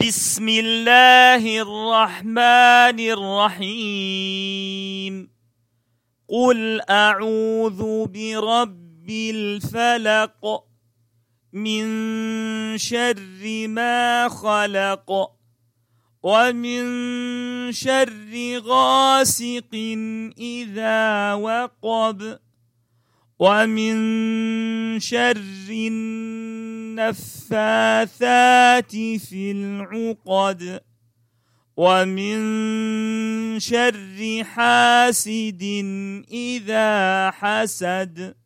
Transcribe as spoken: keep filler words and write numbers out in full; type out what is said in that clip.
بسم الله الرحمن الرحيم قل أعوذ برب الفلق من شر ما خلق ومن شر غاسق إذا وقب ومن شر النفاثات في العقد ومن شر حاسد إذا حسد.